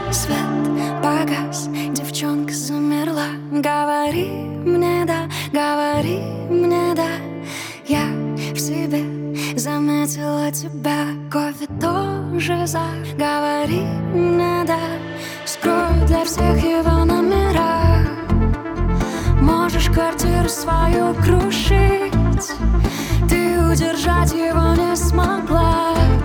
Свет погас, девчонка замерла. Говори мне да, говори мне да. Я в себе заметила тебя. Кофе тоже за. Говори мне да. Скрою для всех его номера. Можешь квартиру свою крушить, ты удержать его не смогла.